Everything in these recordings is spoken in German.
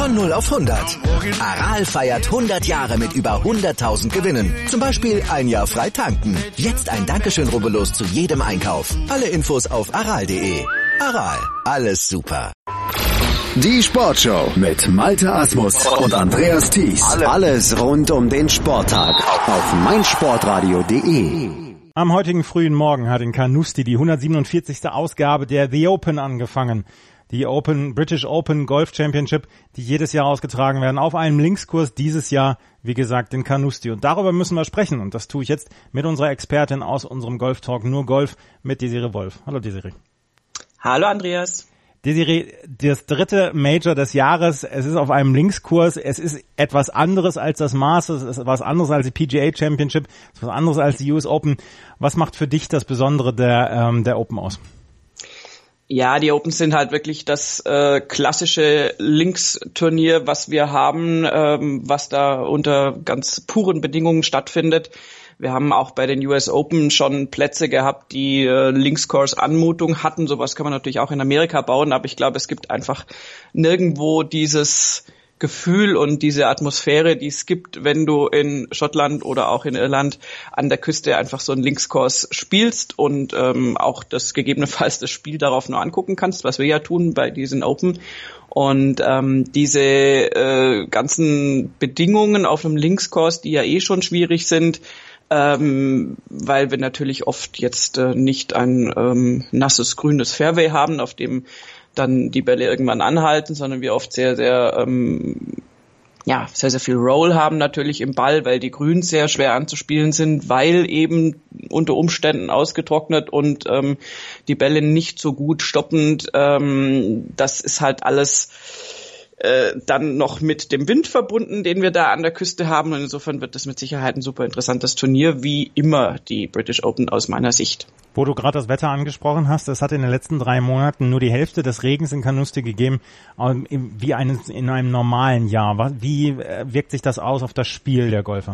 Von 0 auf 100. Aral feiert 100 Jahre mit über 100.000 Gewinnen. Zum Beispiel ein Jahr frei tanken. Jetzt ein Dankeschön, rubbellos zu jedem Einkauf. Alle Infos auf aral.de. Aral, alles super. Die Sportshow mit Malte Asmus und Andreas Thies. Alles rund um den Sporttag auf meinsportradio.de. Am heutigen frühen Morgen hat in Carnoustie die 147. Ausgabe der The Open angefangen. Die British Open Golf Championship, die jedes Jahr ausgetragen werden, auf einem Linkskurs, dieses Jahr, wie gesagt, in Carnoustie. Und darüber müssen wir sprechen. Und das tue ich jetzt mit unserer Expertin aus unserem Golf-Talk Nur Golf, mit Desiree Wolf. Hallo Desiree. Hallo Andreas. Desiree, das dritte Major des Jahres, es ist auf einem Linkskurs, es ist etwas anderes als das Masters, es ist was anderes als die PGA Championship, es ist was anderes als die US Open. Was macht für dich das Besondere der Open aus? Ja, die Opens sind halt wirklich das klassische Linksturnier, was wir haben, was da unter ganz puren Bedingungen stattfindet. Wir haben auch bei den US Open schon Plätze gehabt, die Linkscourse-Anmutung hatten. Sowas kann man natürlich auch in Amerika bauen, aber ich glaube, es gibt einfach nirgendwo dieses Gefühl und diese Atmosphäre, die es gibt, wenn du in Schottland oder auch in Irland an der Küste einfach so einen Linkskurs spielst und auch gegebenenfalls das Spiel darauf nur angucken kannst, was wir ja tun bei diesen Open. Und diese ganzen Bedingungen auf einem Linkskurs, die ja eh schon schwierig sind, weil wir natürlich oft jetzt nicht ein nasses grünes Fairway haben, auf dem dann die Bälle irgendwann anhalten, sondern wir oft sehr, sehr viel Roll haben natürlich im Ball, weil die Grüns sehr schwer anzuspielen sind, weil eben unter Umständen ausgetrocknet und die Bälle nicht so gut stoppend. Das ist halt alles dann noch mit dem Wind verbunden, den wir da an der Küste haben. Und insofern wird das mit Sicherheit ein super interessantes Turnier, wie immer die British Open aus meiner Sicht. Wo du gerade das Wetter angesprochen hast, es hat in den letzten 3 Monaten nur die Hälfte des Regens in Carnoustie gegeben, wie in einem normalen Jahr. Wie wirkt sich das aus auf das Spiel der Golfer?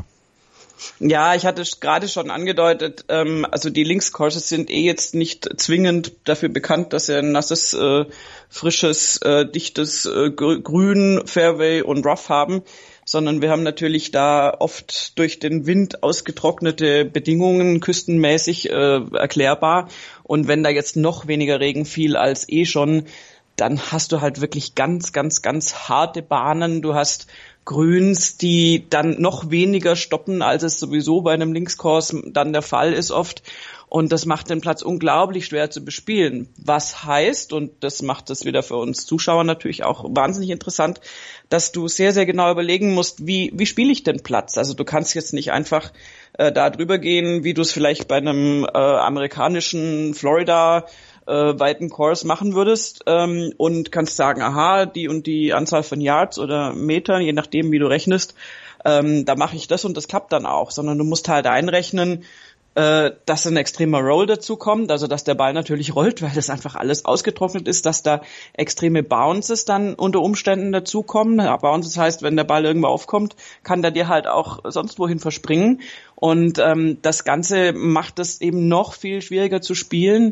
Ja, ich hatte es gerade schon angedeutet, also die Linkscourses sind jetzt nicht zwingend dafür bekannt, dass sie ein nasses, frisches, dichtes Grün, Fairway und Rough haben, sondern wir haben natürlich da oft durch den Wind ausgetrocknete Bedingungen, küstenmäßig erklärbar. Und wenn da jetzt noch weniger Regen fiel als schon, dann hast du halt wirklich ganz, ganz, ganz harte Bahnen. Du hast Grüns, die dann noch weniger stoppen, als es sowieso bei einem Linkskurs dann der Fall ist oft. Und das macht den Platz unglaublich schwer zu bespielen. Was heißt, und das macht es wieder für uns Zuschauer natürlich auch wahnsinnig interessant, dass du sehr, sehr genau überlegen musst, wie spiele ich den Platz? Also du kannst jetzt nicht einfach da drüber gehen, wie du es vielleicht bei einem amerikanischen Florida weiten Course machen würdest und kannst sagen, aha, die und die Anzahl von Yards oder Metern, je nachdem, wie du rechnest, da mache ich das und das klappt dann auch. Sondern du musst halt einrechnen, dass ein extremer Roll dazu kommt, also dass der Ball natürlich rollt, weil das einfach alles ausgetrocknet ist, dass da extreme Bounces dann unter Umständen dazukommen. Ja, Bounces heißt, wenn der Ball irgendwo aufkommt, kann der dir halt auch sonst wohin verspringen. Und das Ganze macht es eben noch viel schwieriger zu spielen.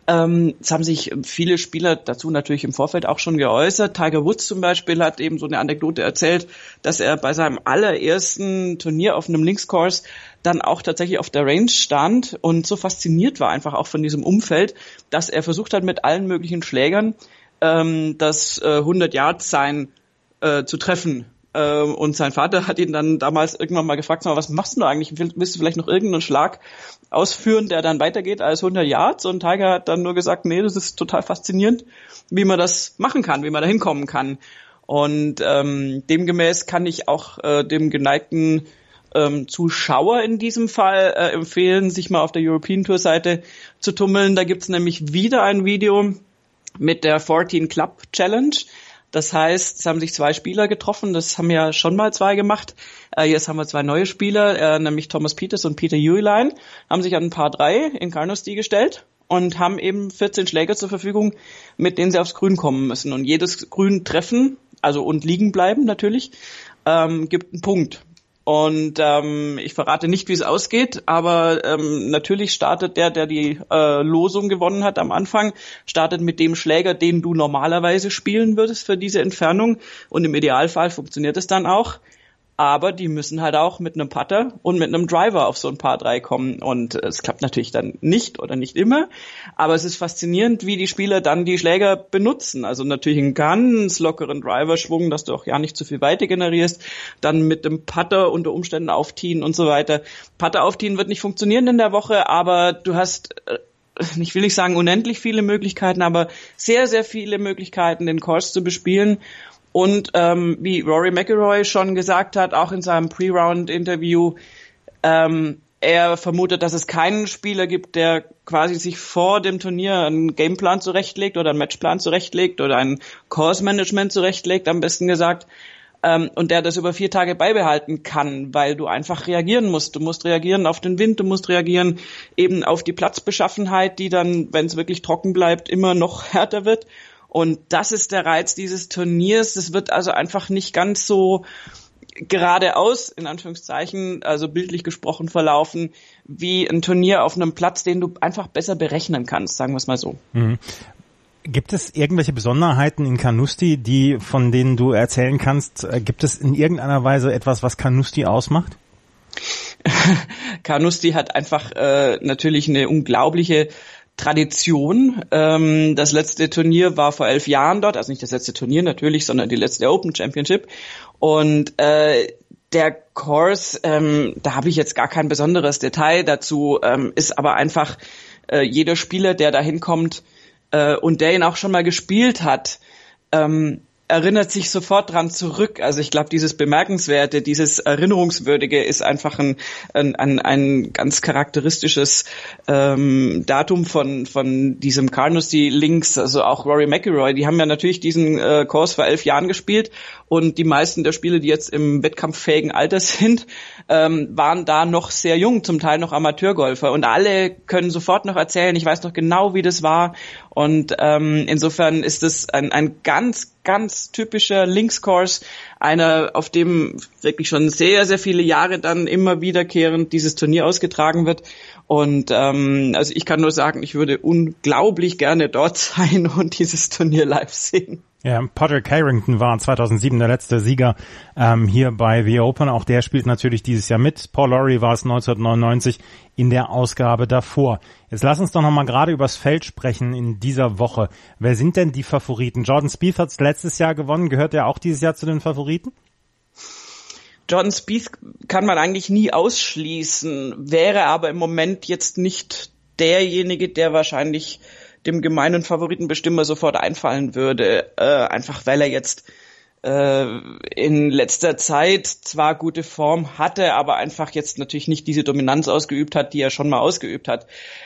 Es haben sich viele Spieler dazu natürlich im Vorfeld auch schon geäußert. Tiger Woods zum Beispiel hat eben so eine Anekdote erzählt, dass er bei seinem allerersten Turnier auf einem Linkskurs dann auch tatsächlich auf der Range stand und so fasziniert war einfach auch von diesem Umfeld, dass er versucht hat, mit allen möglichen Schlägern das 100-Yard-Sign zu treffen. Und sein Vater hat ihn dann damals irgendwann mal gefragt, was machst du eigentlich? Willst du vielleicht noch irgendeinen Schlag ausführen, der dann weitergeht als 100 Yards? Und Tiger hat dann nur gesagt, nee, das ist total faszinierend, wie man das machen kann, wie man da hinkommen kann. Und demgemäß kann ich auch dem geneigten Zuschauer in diesem Fall empfehlen, sich mal auf der European Tour Seite zu tummeln. Da gibt's nämlich wieder ein Video mit der 14 Club Challenge. Das heißt, es haben sich 2 Spieler getroffen, das haben ja schon mal 2 gemacht. Jetzt haben wir 2 neue Spieler, nämlich Thomas Pieters und Peter Uihlein, haben sich an ein Paar 3 in Carnoustie gestellt und haben eben 14 Schläger zur Verfügung, mit denen sie aufs Grün kommen müssen. Und jedes Grün treffen, also und liegen bleiben natürlich, gibt einen Punkt. Und ich verrate nicht, wie es ausgeht, aber natürlich startet der die Losung gewonnen hat am Anfang, startet mit dem Schläger, den du normalerweise spielen würdest für diese Entfernung. Und im Idealfall funktioniert es dann auch. Aber die müssen halt auch mit einem Putter und mit einem Driver auf so ein Paar 3 kommen. Und es klappt natürlich dann nicht oder nicht immer. Aber es ist faszinierend, wie die Spieler dann die Schläger benutzen. Also natürlich einen ganz lockeren Driverschwung, dass du auch ja nicht zu viel Weite generierst. Dann mit dem Putter unter Umständen aufziehen und so weiter. Putter aufziehen wird nicht funktionieren in der Woche, aber du hast, ich will nicht sagen unendlich viele Möglichkeiten, aber sehr, sehr viele Möglichkeiten, den Course zu bespielen. Und wie Rory McIlroy schon gesagt hat, auch in seinem Pre-Round-Interview, er vermutet, dass es keinen Spieler gibt, der quasi sich vor dem Turnier einen Gameplan zurechtlegt oder einen Matchplan zurechtlegt oder ein Course-Management zurechtlegt, am besten gesagt, und der das über 4 Tage beibehalten kann, weil du einfach reagieren musst. Du musst reagieren auf den Wind, du musst reagieren eben auf die Platzbeschaffenheit, die dann, wenn es wirklich trocken bleibt, immer noch härter wird. Und das ist der Reiz dieses Turniers. Das wird also einfach nicht ganz so geradeaus, in Anführungszeichen, also bildlich gesprochen, verlaufen, wie ein Turnier auf einem Platz, den du einfach besser berechnen kannst, sagen wir es mal so. Mhm. Gibt es irgendwelche Besonderheiten in Carnoustie, von denen du erzählen kannst? Gibt es in irgendeiner Weise etwas, was Carnoustie ausmacht? Carnoustie hat einfach natürlich eine unglaubliche Tradition. Das letzte Turnier war vor 11 Jahren dort, also nicht das letzte Turnier natürlich, sondern die letzte Open Championship. Und der Course, da habe ich jetzt gar kein besonderes Detail dazu, ist aber einfach jeder Spieler, der da hinkommt und der ihn auch schon mal gespielt hat, erinnert sich sofort dran zurück. Also ich glaube, dieses Bemerkenswerte, dieses Erinnerungswürdige ist einfach ein ganz charakteristisches Datum von diesem Carnoustie Links. Also auch Rory McIlroy, die haben ja natürlich diesen Kurs vor 11 Jahren gespielt und die meisten der Spieler, die jetzt im wettkampffähigen Alter sind, waren da noch sehr jung, zum Teil noch Amateurgolfer und alle können sofort noch erzählen, ich weiß noch genau, wie das war und insofern ist es ein ganz, ganz typischer Links-Course, einer, auf dem wirklich schon sehr, sehr viele Jahre dann immer wiederkehrend dieses Turnier ausgetragen wird. Und also ich kann nur sagen, ich würde unglaublich gerne dort sein und dieses Turnier live sehen. Ja, Patrick Carrington war 2007 der letzte Sieger hier bei The Open. Auch der spielt natürlich dieses Jahr mit. Paul Lawrie war es 1999 in der Ausgabe davor. Jetzt lass uns doch nochmal gerade übers Feld sprechen in dieser Woche. Wer sind denn die Favoriten? Jordan Spieth hat es letztes Jahr gewonnen. Gehört er auch dieses Jahr zu den Favoriten? Jordan Spieth kann man eigentlich nie ausschließen, wäre aber im Moment jetzt nicht derjenige, der wahrscheinlich dem gemeinen Favoritenbestimmer sofort einfallen würde, einfach weil er jetzt in letzter Zeit zwar gute Form hatte, aber einfach jetzt natürlich nicht diese Dominanz ausgeübt hat, die er schon mal ausgeübt hat.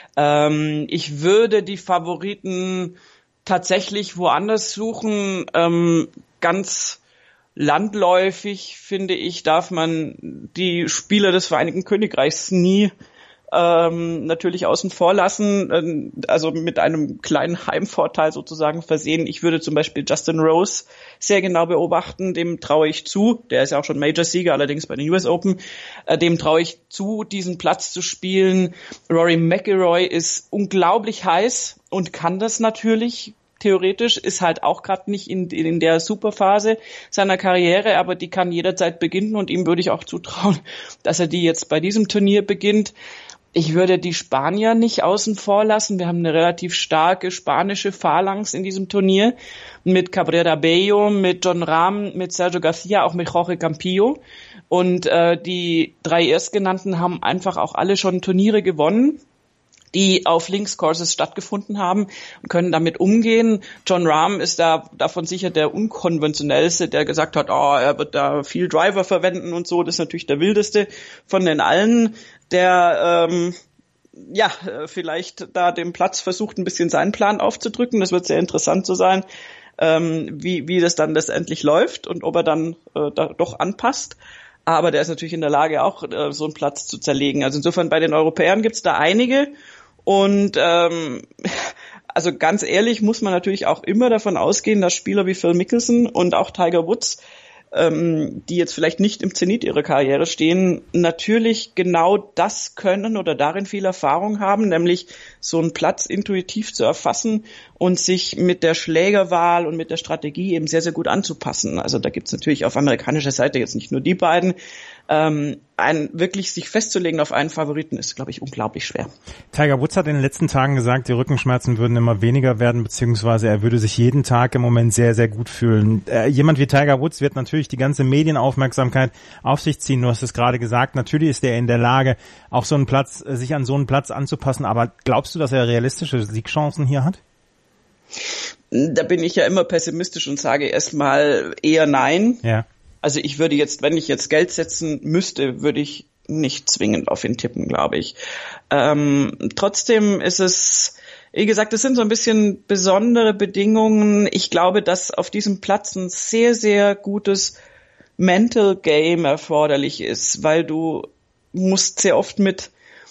Ich würde die Favoriten tatsächlich woanders suchen. Ganz landläufig, finde ich, darf man die Spieler des Vereinigten Königreichs nie natürlich außen vor lassen, also mit einem kleinen Heimvorteil sozusagen versehen. Ich würde zum Beispiel Justin Rose sehr genau beobachten, dem traue ich zu, der ist ja auch schon Major-Sieger, allerdings bei den US Open, dem traue ich zu, diesen Platz zu spielen. Rory McIlroy ist unglaublich heiß und kann das natürlich theoretisch, ist halt auch gerade nicht in der Superphase seiner Karriere, aber die kann jederzeit beginnen und ihm würde ich auch zutrauen, dass er die jetzt bei diesem Turnier beginnt. Ich würde die Spanier nicht außen vor lassen. Wir haben eine relativ starke spanische Phalanx in diesem Turnier mit Cabrera Bello, mit Jon Rahm, mit Sergio Garcia, auch mit Jorge Campillo. Und die 3 Erstgenannten haben einfach auch alle schon Turniere gewonnen, die auf Links-Courses stattgefunden haben und können damit umgehen. Jon Rahm ist da davon sicher der unkonventionellste, der gesagt hat, er wird da viel Driver verwenden und so. Das ist natürlich der wildeste von den allen, der vielleicht da dem Platz versucht, ein bisschen seinen Plan aufzudrücken. Das wird sehr interessant zu sein, wie das dann letztendlich läuft und ob er dann da doch anpasst. Aber der ist natürlich in der Lage, auch so einen Platz zu zerlegen. Also insofern bei den Europäern gibt's da einige. Und also ganz ehrlich muss man natürlich auch immer davon ausgehen, dass Spieler wie Phil Mickelson und auch Tiger Woods die jetzt vielleicht nicht im Zenit ihrer Karriere stehen, natürlich genau das können oder darin viel Erfahrung haben, nämlich so einen Platz intuitiv zu erfassen und sich mit der Schlägerwahl und mit der Strategie eben sehr, sehr gut anzupassen. Also da gibt's natürlich auf amerikanischer Seite jetzt nicht nur die beiden. Wirklich sich festzulegen auf einen Favoriten ist, glaube ich, unglaublich schwer. Tiger Woods hat in den letzten Tagen gesagt, die Rückenschmerzen würden immer weniger werden, beziehungsweise er würde sich jeden Tag im Moment sehr, sehr gut fühlen. Jemand wie Tiger Woods wird natürlich die ganze Medienaufmerksamkeit auf sich ziehen. Du hast es gerade gesagt, natürlich ist er in der Lage, auch so einen Platz, sich an so einen Platz anzupassen. Aber glaubst du, dass er realistische Siegchancen hier hat? Da bin ich ja immer pessimistisch und sage erstmal eher nein. Ja. Also ich würde jetzt, wenn ich jetzt Geld setzen müsste, würde ich nicht zwingend auf ihn tippen, glaube ich. Trotzdem ist es, wie gesagt, es sind so ein bisschen besondere Bedingungen. Ich glaube, dass auf diesem Platz ein sehr, sehr gutes Mental Game erforderlich ist, weil du musst sehr oft mit,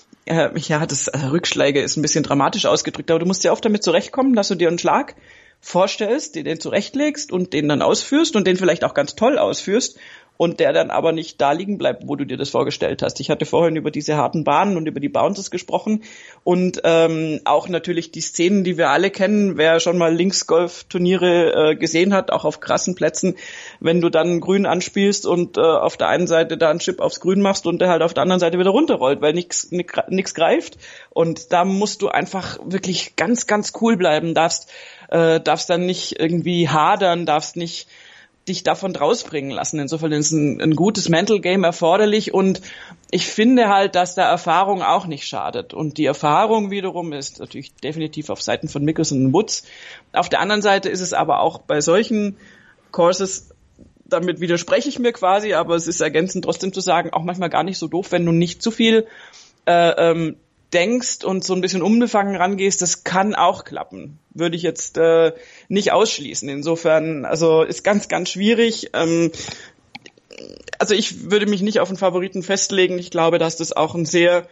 Rückschläge ist ein bisschen dramatisch ausgedrückt, aber du musst sehr oft damit zurechtkommen, dass du dir einen Schlag vorstellst, den zurechtlegst und den dann ausführst und den vielleicht auch ganz toll ausführst und der dann aber nicht da liegen bleibt, wo du dir das vorgestellt hast. Ich hatte vorhin über diese harten Bahnen und über die Bounces gesprochen und auch natürlich die Szenen, die wir alle kennen, wer schon mal Linksgolf-Turniere gesehen hat, auch auf krassen Plätzen, wenn du dann Grün anspielst und auf der einen Seite da einen Chip aufs Grün machst und der halt auf der anderen Seite wieder runterrollt, weil nichts greift. Und da musst du einfach wirklich ganz, ganz cool bleiben, darfst dann nicht irgendwie hadern, darfst nicht dich davon rausbringen lassen. Insofern ist ein gutes Mental Game erforderlich und ich finde halt, dass da Erfahrung auch nicht schadet. Und die Erfahrung wiederum ist natürlich definitiv auf Seiten von Mickelson und Woods. Auf der anderen Seite ist es aber auch bei solchen Courses, damit widerspreche ich mir quasi, aber es ist ergänzend trotzdem zu sagen, auch manchmal gar nicht so doof, wenn du nicht zu viel denkst und so ein bisschen unbefangen rangehst, das kann auch klappen. Würde ich jetzt nicht ausschließen. Insofern, also ist ganz, ganz schwierig. Also ich würde mich nicht auf einen Favoriten festlegen. Ich glaube, dass das auch ein sehr,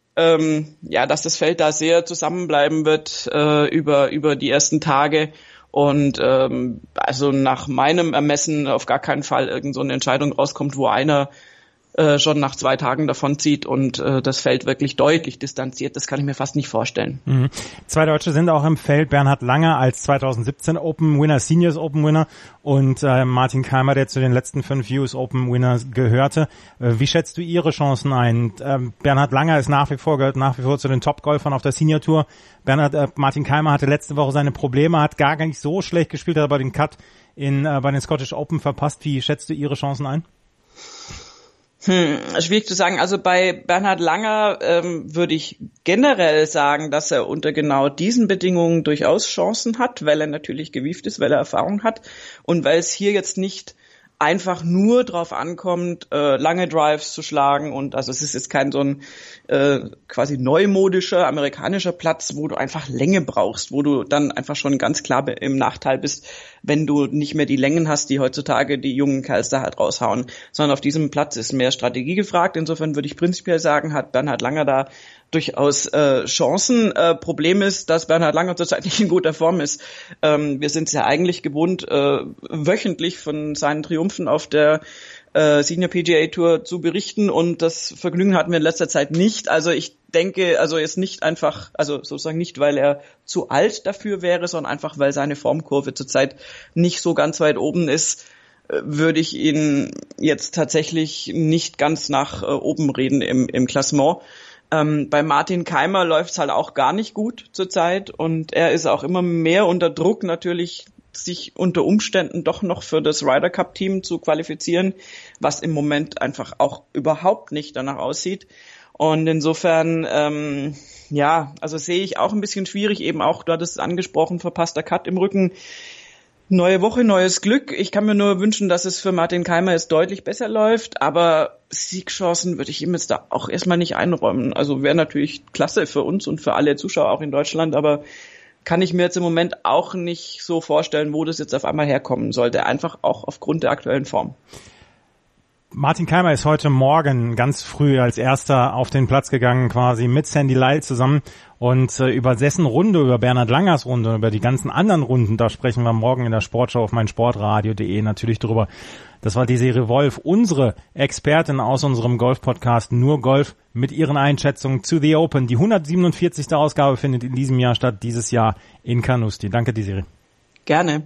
dass das Feld da sehr zusammenbleiben wird über die ersten Tage. Und also nach meinem Ermessen auf gar keinen Fall irgend so eine Entscheidung rauskommt, wo einer schon nach 2 Tagen davonzieht und das Feld wirklich deutlich distanziert. Das kann ich mir fast nicht vorstellen. Mhm. 2 Deutsche sind auch im Feld. Bernhard Langer als 2017 Open Winner, Seniors Open Winner und Martin Kaymer, der zu den letzten 5 US Open Winners gehörte. Wie schätzt du ihre Chancen ein? Bernhard Langer ist gehört nach wie vor zu den Top-Golfern auf der Senior Tour. Martin Kaymer hatte letzte Woche seine Probleme, hat gar nicht so schlecht gespielt, hat aber den Cut bei den Scottish Open verpasst. Wie schätzt du ihre Chancen ein? Schwierig zu sagen. Also bei Bernhard Langer würde ich generell sagen, dass er unter genau diesen Bedingungen durchaus Chancen hat, weil er natürlich gewieft ist, weil er Erfahrung hat und weil es hier jetzt nicht einfach nur drauf ankommt, lange Drives zu schlagen und also es ist jetzt kein so ein quasi neumodischer amerikanischer Platz, wo du einfach Länge brauchst, wo du dann einfach schon ganz klar im Nachteil bist, wenn du nicht mehr die Längen hast, die heutzutage die jungen Kerls da halt raushauen, sondern auf diesem Platz ist mehr Strategie gefragt. Insofern würde ich prinzipiell sagen, hat Bernhard Langer da durchaus Chancen. Problem ist, dass Bernhard Langer zurzeit nicht in guter Form ist. Wir sind es ja eigentlich gewohnt, wöchentlich von seinen Triumphen auf der Senior PGA Tour zu berichten und das Vergnügen hatten wir in letzter Zeit nicht. Also ich denke, also jetzt nicht einfach, also sozusagen nicht, weil er zu alt dafür wäre, sondern einfach, weil seine Formkurve zurzeit nicht so ganz weit oben ist, würde ich ihn jetzt tatsächlich nicht ganz nach oben reden im Klassement. Bei Martin Kaymer läuft's halt auch gar nicht gut zurzeit und er ist auch immer mehr unter Druck natürlich, sich unter Umständen doch noch für das Ryder Cup Team zu qualifizieren, was im Moment einfach auch überhaupt nicht danach aussieht. Und insofern, also sehe ich auch ein bisschen schwierig, eben auch, du hattest es angesprochen, verpasster Cut im Rücken. Neue Woche, neues Glück. Ich kann mir nur wünschen, dass es für Martin Kaymer jetzt deutlich besser läuft, aber Siegchancen würde ich ihm jetzt da auch erstmal nicht einräumen. Also wäre natürlich klasse für uns und für alle Zuschauer auch in Deutschland, aber kann ich mir jetzt im Moment auch nicht so vorstellen, wo das jetzt auf einmal herkommen sollte. Einfach auch aufgrund der aktuellen Form. Martin Keimer ist heute Morgen ganz früh als erster auf den Platz gegangen, quasi mit Sandy Lyle zusammen. Und über dessen Runde, über Bernhard Langers Runde, über die ganzen anderen Runden, da sprechen wir morgen in der Sportschau auf meinsportradio.de natürlich drüber. Das war Desiree Wolf, unsere Expertin aus unserem Golf-Podcast Nur Golf, mit ihren Einschätzungen zu The Open. Die 147. Ausgabe findet in diesem Jahr statt, dieses Jahr in Carnoustie. Danke, Desiree. Gerne.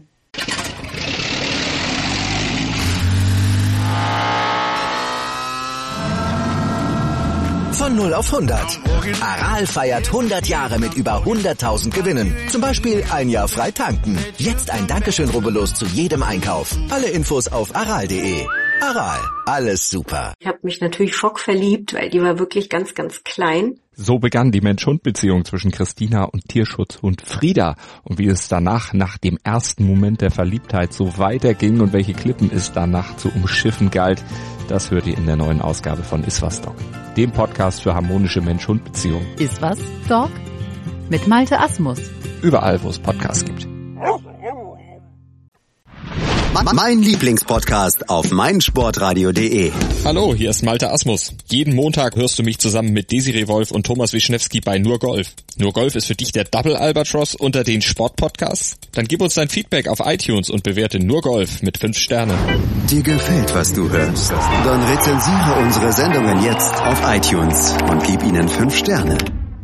Von 0 auf 100. Aral feiert 100 Jahre mit über 100.000 Gewinnen. Zum Beispiel ein Jahr frei tanken. Jetzt ein Dankeschön, rubbellos zu jedem Einkauf. Alle Infos auf aral.de. Aral, alles super. Ich habe mich natürlich schockverliebt, weil die war wirklich ganz, ganz klein. So begann die Mensch-Hund-Beziehung zwischen Christina und Tierschutzhund Frieda. Und wie es danach, nach dem ersten Moment der Verliebtheit, so weiterging und welche Klippen es danach zu umschiffen galt, das hört ihr in der neuen Ausgabe von Iswas Dog, dem Podcast für harmonische Mensch-Hund-Beziehungen. Iswas Dog mit Malte Asmus. Überall, wo es Podcasts gibt. Mein Lieblingspodcast auf meinsportradio.de. Hallo, hier ist Malte Asmus. Jeden Montag hörst du mich zusammen mit Desiree Wolf und Thomas Wischnewski bei Nur Golf. Nur Golf ist für dich der Double Albatross unter den Sportpodcasts? Dann gib uns dein Feedback auf iTunes und bewerte Nur Golf mit 5 Sternen. Dir gefällt, was du hörst? Dann rezensiere unsere Sendungen jetzt auf iTunes und gib ihnen 5 Sterne.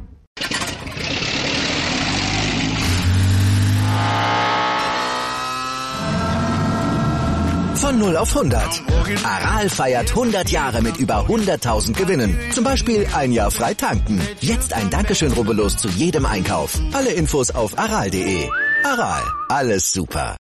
Von 0 auf 100. Aral feiert 100 Jahre mit über 100.000 Gewinnen. Zum Beispiel ein Jahr frei tanken. Jetzt ein Dankeschön, rubbellos zu jedem Einkauf. Alle Infos auf aral.de. Aral, alles super.